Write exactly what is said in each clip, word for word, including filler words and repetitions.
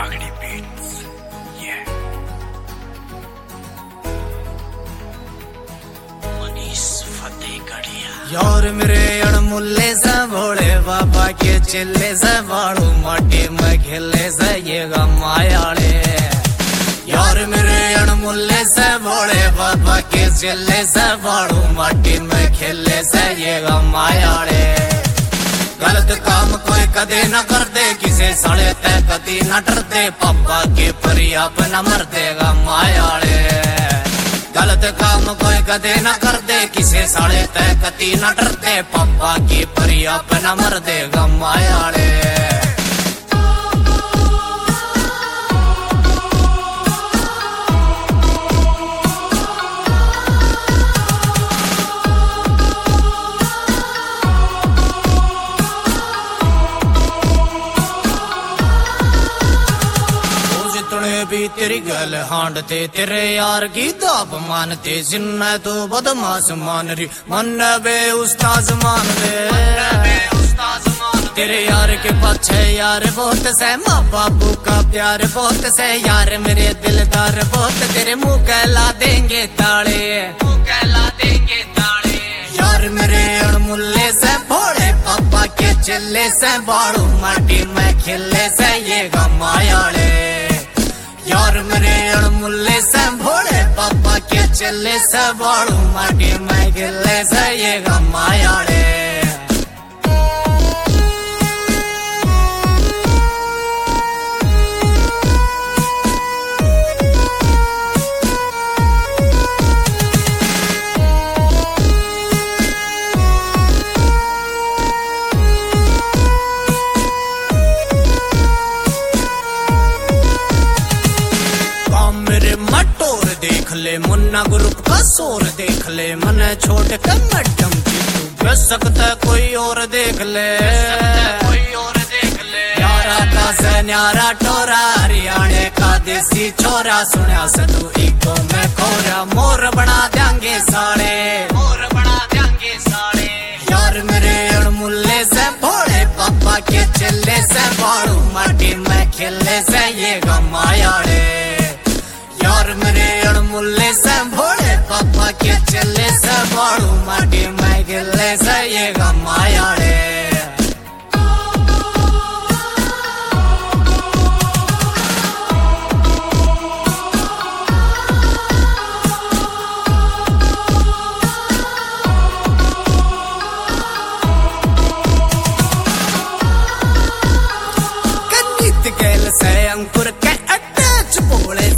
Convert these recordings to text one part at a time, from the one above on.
रागड़ी beats ये मनीष फतेहगढ़िया। यार मेरे अणमुल्ले से भोले बाबा के चिल्ले से बाड़ू माटी में खेले से ये गमायाले। यार मेरे अणमुल्ले से भोले बाबा के चिल्ले से बाड़ू माटी में खेले से ये गमायाले। गलत काम कोई कदे न कर दे, किसे सड़े ते कदी न डर दे, पापा के परी अपना मर देगा मायाले। गलत काम कोई कदे न कर दे, किसे सड़े ते कदी न डर दे, पापा की परी अपना मर देगा मायाले। भी तेरी गल हांडते, तेरे यार की दाब मानते, जिन्ना तो बदमाश मान रही मन बे उस्ताद मान दे। तेरे यार के पाछे यार बहुत से, माँ बापू का प्यार बहुत से, यार मेरे दिलदार बहुत, तेरे मुंह कहला देंगे ताले, मुंह कहला देंगे ताले। यार मेरे अणमुल्ले से भोले पापा के चिल्ले से बाड़ू माटी में खेले से ये गमायाले। यार मेरे अणमुल्ले से भोले पापा के चिल्ले से बाड़ू माटी में खेले से ये गमायाले। देख ले मुन्ना ग्रुप का शोर देख ले, मन छोड़ के मैडम की तू सकता कोई और देख ले, कोई और देख ले। यारा का से न्यारा टोरा, हरियाणे का देसी छोरा, सुना से तू इको में खोरा, मोर बना देंगे साड़े, मोर बना देंगे साड़े। यार मेरे अणमुल्ले से भोले पापा के चिल्ले से बाड़ू माटी में खेले से ये गमायाले। यार मेरे अणमुल्ले से भोले पापा के चिल्ले से बाड़ू माटी में खेले से ये गमायाले। कन्नीत गैल से अंकुर के अटैच भोले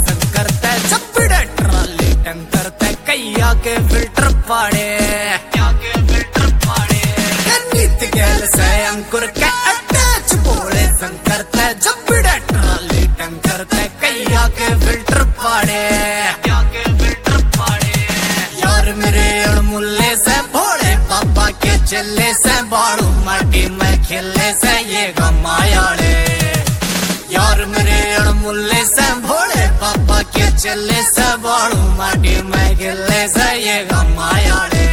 कैया के फिल्टर पाड़े, क्या के फिल्टर पाड़े। कन्नीत गैल से अंकुर के अटैच भोले शंकर ते, जब ट्राली टंकर ते कैया के फिल्टर पाड़े, क्या के फिल्टर पाड़े। यार मेरे अणमुल्ले से भोले पापा के चिल्ले से बाड़ू माटी में खेले से ये गमायाले। यार मेरे अणमुल्ले से भोले पापा के चिल्ले से बाड़ू माटी में खेले से ये गमायाले।